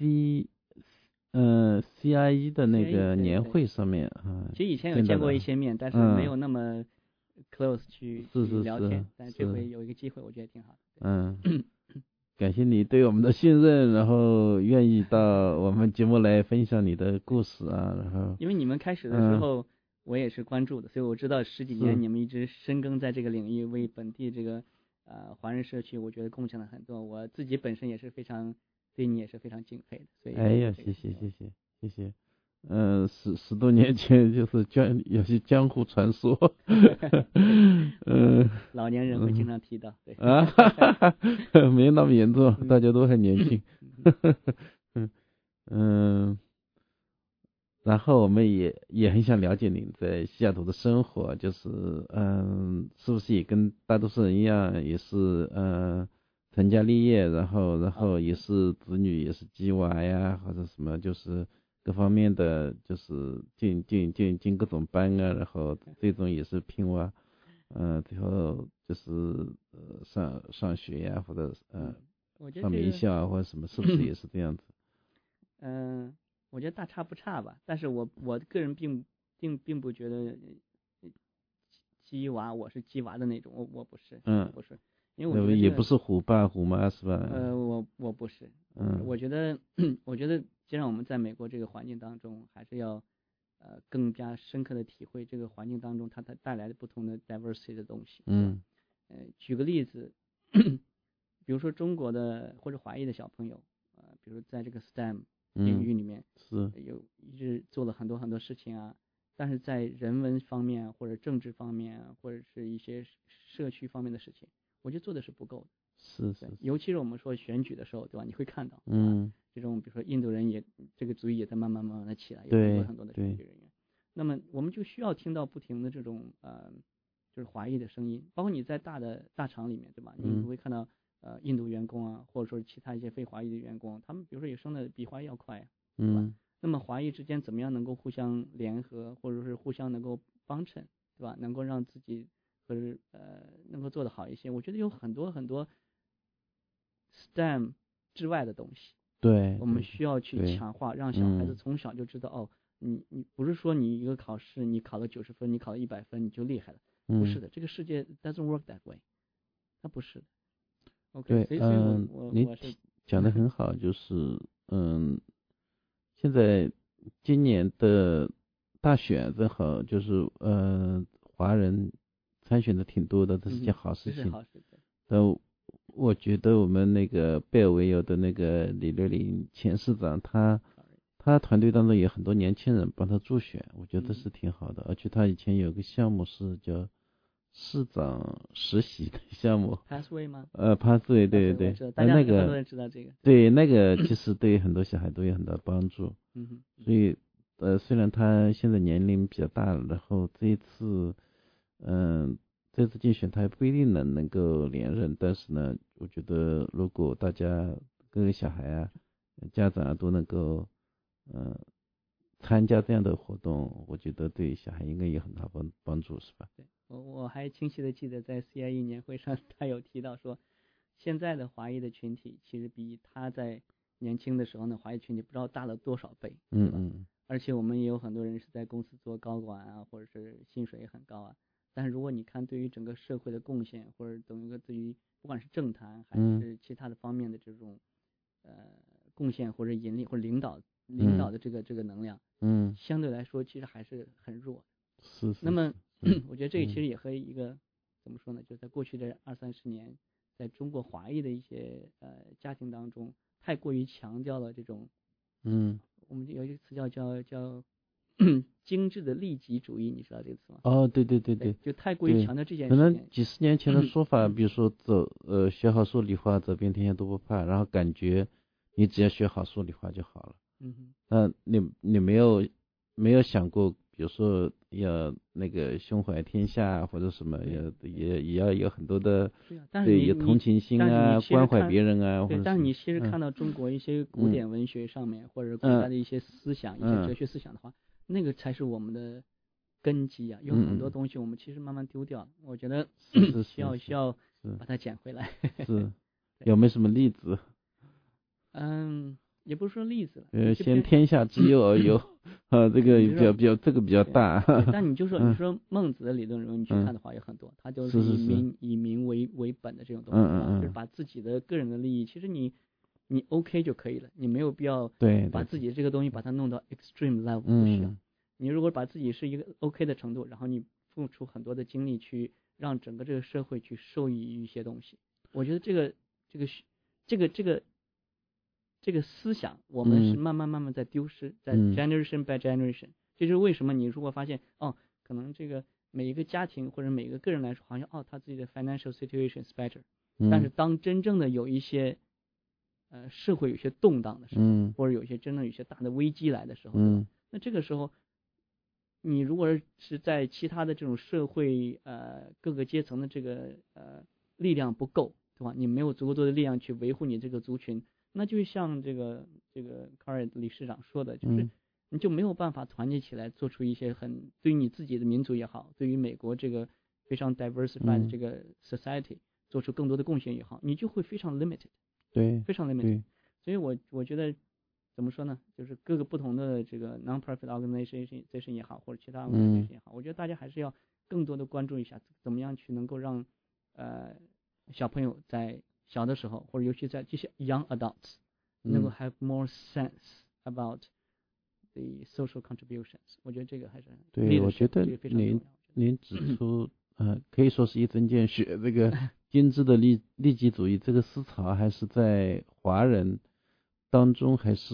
Speaker 3: CIE 的那个年会上面
Speaker 4: 其实以前有见过一些面，但是没有那么 close 去聊天，但是这回有一个机会，我觉得挺好的。
Speaker 3: 感谢你对我们的信任，然后愿意到我们节目来分享你的故事啊。然后
Speaker 4: 因为你们开始的时候我也是关注的，所以我知道十几年你们一直深耕在这个领域，为本地这个华人社区我觉得贡献了很多，我自己本身也是非常对你也是非常敬佩的。所以
Speaker 3: 哎呀，谢谢。十多年前就是有些江湖传说，
Speaker 4: 老年人会经常提到，对
Speaker 3: 没那么严重，大家都很年轻。然后我们也很想了解您在西雅图的生活，就是是不是也跟大多数人一样，也是成家立业，然后也是子女也是鸡娃呀，或者什么，就是各方面的，就是进各种班啊，然后这种也是拼娃，最后就是上学呀，或者上名校啊，或者什么，是不是也是这样子？
Speaker 4: 我觉得大差不差吧，但是我个人并不觉得鸡娃我是鸡娃的那种，我不是，不是，因为我觉得也
Speaker 3: 不是虎爸虎妈是吧？
Speaker 4: 我不是，我觉得既然我们在美国这个环境当中，还是要更加深刻的体会这个环境当中它带来的不同的 diversity 的东西。举个例子，比如说中国的或者华裔的小朋友，比如在这个 STEM 领域里面一直做了很多很多事情啊，但是在人文方面或者政治方面或者是一些社区方面的事情，我觉得做的是不够的。
Speaker 3: 是，
Speaker 4: 尤其是我们说选举的时候，对吧？你会看到，这种比如说印度人也这个族裔也在慢慢的起来，有很多的选举人员。那么我们就需要听到不停的这种就是华裔的声音，包括你在大厂里面，对吧？你会看到印度员工啊，或者说其他一些非华裔的员工，他们比如说也升的比华裔要快，对吧？那么华裔之间怎么样能够互相联合，或者是互相能够帮衬，对吧？能够让自己和能够做得好一些。我觉得有很多很多 STEM 之外的东西，
Speaker 3: 对，
Speaker 4: 我们需要去强化，让小孩子从小就知道，你不是说你一个考试你考了90分，你考了100分你就厉害了，不是的，这个世界 doesn't work that way， 它不是的。OK，
Speaker 3: 对，
Speaker 4: 你
Speaker 3: 讲得很好，就是现在今年的大选正好就是华人参选的挺多的，这是件好事情。我觉得我们那个贝尔维尤的那个李瑞麟前市长，他他团队当中有很多年轻人帮他助选，我觉得是挺好的。而且他以前有个项目是叫市长实习的项目
Speaker 4: Pathway 吗
Speaker 3: ？Pathway 对对对，
Speaker 4: 大家
Speaker 3: 那个
Speaker 4: 很多人知道这个。
Speaker 3: 对，那个其实对很多小孩都有很大帮助。所以虽然他现在年龄比较大了，然后这次竞选他也不一定能够连任，但是呢，我觉得如果大家各个小孩啊、家长啊都能够参加这样的活动，我觉得对小孩应该有很大帮助，是吧？
Speaker 4: 对，我还清晰的记得在 CIE 年会上，他有提到说，现在的华裔的群体其实比他在年轻的时候呢，华裔群体不知道大了多少倍。而且我们也有很多人是在公司做高管啊，或者是薪水也很高啊。但是如果你看对于整个社会的贡献，或者等于对于不管是政坛还是其他的方面的这种贡献或者引领或者领导的这个能量，相对来说其实还是很弱。
Speaker 3: 是。
Speaker 4: 那么我觉得这个其实也和一个怎么说呢，就在过去的20-30年，在中国华裔的一些家庭当中，太过于强调了这种我们有一个词叫精致的利己主义，你知道这个词吗？
Speaker 3: 哦，对，
Speaker 4: 就太过于强调这件事情。
Speaker 3: 可能几十年前的说法，比如说学好数理化，走遍天下都不怕，然后感觉你只要学好数理化就好了。你没有想过，比如说要那个胸怀天下或者什么，也要有很多的对有同情心啊，关怀别人啊。
Speaker 4: 对，但是你其实看到中国一些古典文学上面，或者古代的一些思想、一些哲学思想的话，那个才是我们的根基啊。有很多东西我们其实慢慢丢掉了，我觉得需要把它捡回来。
Speaker 3: 是，有没有什么例子？
Speaker 4: 也不是说例子了，
Speaker 3: 先天下之忧而忧这个比较大。
Speaker 4: 但你说孟子的理论，如果你去看的话，有很多，他就是以民为本的这种东西，就是把自己的个人的利益，其实你 OK 就可以了，你没有必要把自己的这个东西把它弄到 extreme level 不需要。你如果把自己是一个 OK 的程度，然后你付出很多的精力去让整个这个社会去受益于一些东西，我觉得这个思想我们是慢慢在丢失，在 generation by generation。这就是为什么你如果发现可能这个每一个家庭或者每一个个人来说，好像他自己的 financial situation is better，但是当真正的有一些社会有些动荡的时候，或者有些真正有些大的危机来的时候，那这个时候你如果是在其他的这种社会各个阶层的这个力量不够，对吧？你没有足够多的力量去维护你这个族群，那就像这个 Carey 理事长说的，就是你就没有办法团结起来做出一些对于你自己的民族也好，对于美国这个非常 diversified 的这个 society 做出更多的贡献也好，你就会非常 limited，
Speaker 3: 对，
Speaker 4: 非常 limited。所以我觉得怎么说呢，就是各个不同的这个 non-profit organization 也好，或者其他 organization 也好，我觉得大家还是要更多的关注一下怎么样去能够让小朋友在小的时候，或者尤其在这些 young adults 能够 have more sense about the social contributions。我觉得这个还是
Speaker 3: 对，我觉得您指出可以说是一针见血，这个精致的利己主义这个思潮还是在华人当中还是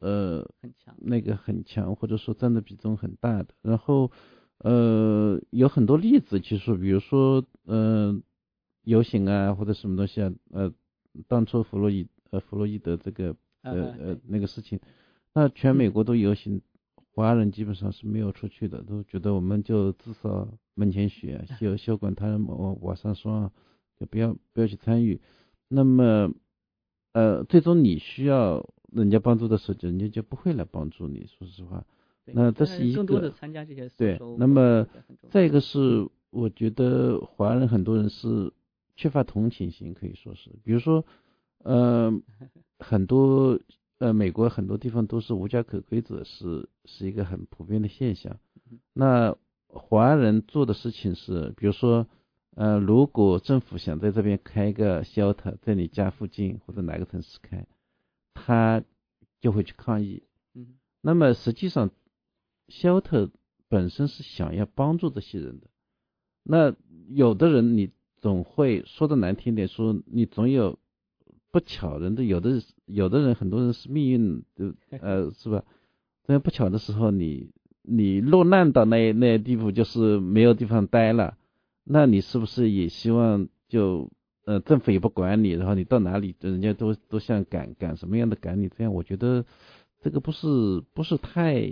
Speaker 3: 很强，或者说占的比重很大的。然后有很多例子，其实比如说游行啊或者什么东西啊，当初弗洛伊德这个那个事情，那全美国都游行，华人基本上是没有出去的，都觉得我们就至少门前雪，休管他人瓦上霜，就不要去参与。那么最终你需要人家帮助的时候，人家就不会来帮助你，说实话。那这是一个
Speaker 4: 更多的参加这些
Speaker 3: 对。那么再一个是，我觉得华人很多人是缺乏同情心，可以说是，比如说很多美国很多地方都是无家可归者，是一个很普遍的现象。那华人做的事情是，比如说如果政府想在这边开一个 shelter， 在你家附近或者哪个城市开，他就会去抗议。那么实际上 shelter 本身是想要帮助这些人的。那有的人你总会说的难听点，说你总有不巧人的，有的人很多人是命运是吧？ 这不巧的时候你落难到那地步，就是没有地方待了，那你是不是也希望就政府也不管你，然后你到哪里人家都像赶什么样的赶你，这样我觉得这个不是太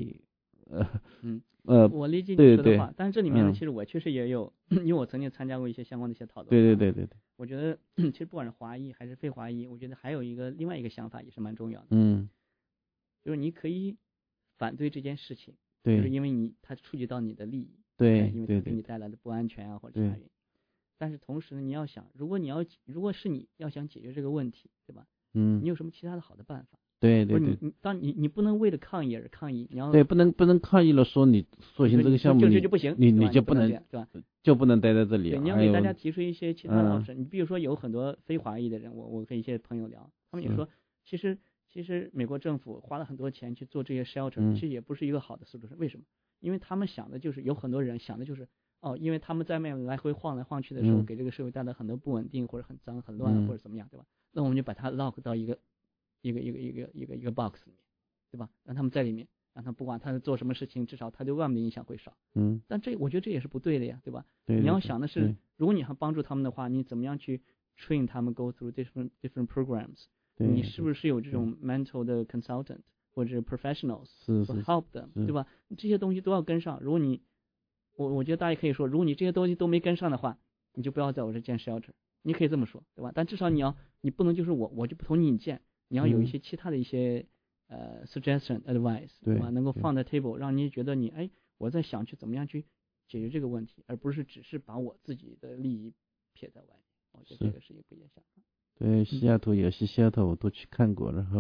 Speaker 4: 我理解你说的话，
Speaker 3: 对，
Speaker 4: 但是这里面呢，其实我确实也有，因为我曾经参加过一些相关的一些讨论。
Speaker 3: 对，
Speaker 4: 我觉得其实不管是华裔还是非华裔，我觉得还有另外一个想法也是蛮重要的。就是你可以反对这件事情，
Speaker 3: 对，
Speaker 4: 就是因为它触及到你的利益，
Speaker 3: 对，
Speaker 4: 因为它给你带来的不安全啊或者其他原因。但是同时呢，你要想，如果是你要想解决这个问题，对吧？你有什么其他的好的办法？
Speaker 3: 对，
Speaker 4: 你不能为了抗议而抗议，你要
Speaker 3: 对不能抗议了说你做行这个项目
Speaker 4: 就不行，
Speaker 3: 你就不能
Speaker 4: 对吧？
Speaker 3: 就不能待在这里。
Speaker 4: 对，你要给大家提出一些其他的option。你比如说有很多非华裔的人，我跟一些朋友聊，他们也说，其实美国政府花了很多钱去做这些 shelter，其实也不是一个好的 solution。为什么？因为他们想的就是有很多人想的就是因为他们在外面来回晃来晃去的时候，给这个社会带来很多不稳定或者很脏很乱或者怎么样，对吧？那我们就把它 lock 到一个 box 里面，对吧？让他们在里面，让他不管他做什么事情，至少他对外面的影响会少。但我觉得这也是不对的呀，对吧？你要想的是，如果你还帮助他们的话，你怎么样去 train 他们 go through different programs？你是不是有这种 mental 的 consultant 或者 professionals
Speaker 3: 是
Speaker 4: help them， 对吧？这些东西都要跟上。如果我觉得大家可以说，如果你这些东西都没跟上的话，你就不要在我这建 shelter。你可以这么说，对吧？但至少你不能就是我就不同意你建，你要有一些其他的一些suggestion advice， 对吧？能够放在 table， 让你觉得我在想去怎么样去解决这个问题，而不是只是把我自己的利益撇在外面。我觉得这个是一个不一样想法。
Speaker 3: 对，西雅图有些 shelter 我都去看过，然后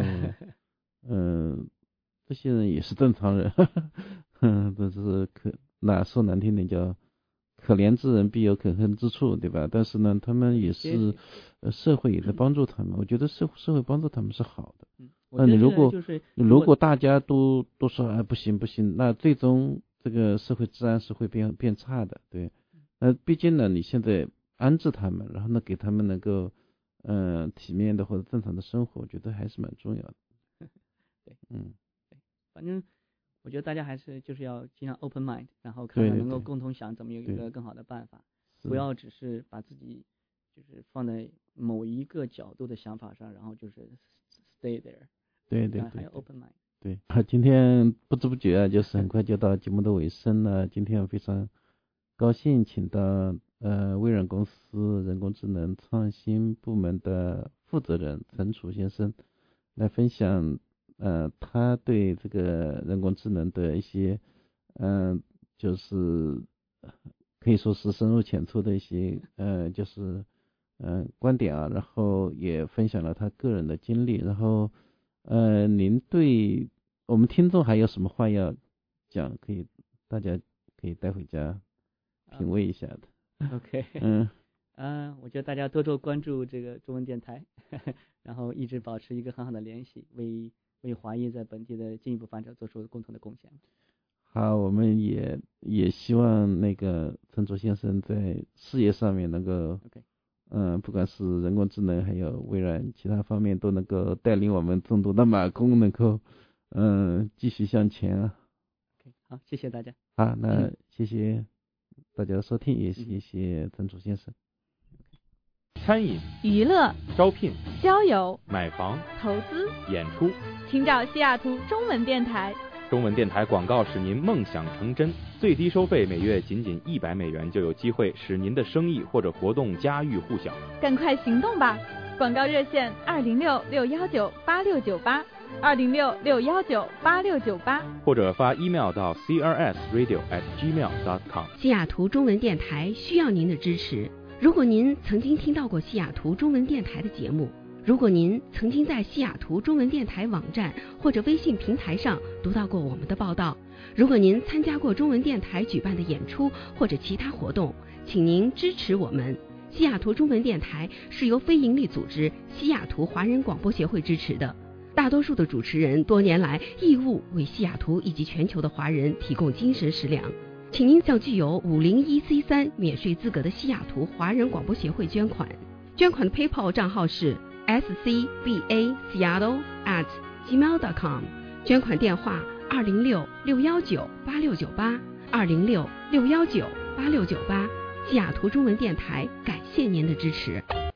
Speaker 3: 这些人也是正常人，都是说难听点叫可怜之人必有可恨之处，对吧？但是呢，他们也是社会也在帮助他们，我觉得社会帮助他们是好的。那你如果大家都说不行，那最终这个社会治安是会变差的，对。毕竟呢，你现在安置他们，然后呢给他们能够体面的或者正常的生活，我觉得还是蛮重要的。
Speaker 4: 对，反正我觉得大家还是就是要尽量 open mind， 然后看看能够共同想怎么有一个更好的办法，不要只是把自己就是放在某一个角度的想法上，然后就是 stay there。对，还有 open mind。
Speaker 3: 对，今天不知不觉就是很快就到节目的尾声了。今天非常高兴请到微软公司人工智能创新部门的负责人陈楚先生来分享他对这个人工智能的一些就是可以说是深入浅出的一些就是观点啊，然后也分享了他个人的经历，然后您对我们听众还有什么话要讲？大家可以带回家品味一下的。
Speaker 4: OK， 我觉得大家多多关注这个中文电台，然后一直保持一个很好的联系，为华裔在本地的进一步发展做出共同的贡献。
Speaker 3: 好，我们也希望那个陈楚先生在事业上面能够不管是人工智能还有微软其他方面都能够带领我们众多的马工能够继续向前啊。
Speaker 4: 好，谢谢大家。
Speaker 3: 好，那谢谢大家的收听，也谢谢陈楚先生。
Speaker 2: 餐饮、
Speaker 1: 娱乐、
Speaker 2: 招聘、
Speaker 1: 交友、
Speaker 2: 买房、
Speaker 1: 投资、
Speaker 2: 演出，
Speaker 1: 请找西雅图中文电台。
Speaker 2: 中文电台广告使您梦想成真，最低收费每月仅$100就有机会使您的生意或者活动家喻户晓。
Speaker 1: 赶快行动吧！广告热线206-619-8698，206-619-8698，
Speaker 2: 或者发 email 到 crsradio@gmail.com。
Speaker 7: 西雅图中文电台需要您的支持。如果您曾经听到过西雅图中文电台的节目，如果您曾经在西雅图中文电台网站或者微信平台上读到过我们的报道，如果您参加过中文电台举办的演出或者其他活动，请您支持我们。西雅图中文电台是由非营利组织西雅图华人广播协会支持的，大多数的主持人多年来义务为西雅图以及全球的华人提供精神食粮。请您向具有501C3免税资格的西雅图华人广播协会捐款，捐款的 PayPal 账号是scbaseattle@gmail.com， 捐款电话 206-619-8698，206-619-8698。西雅图中文电台感谢您的支持。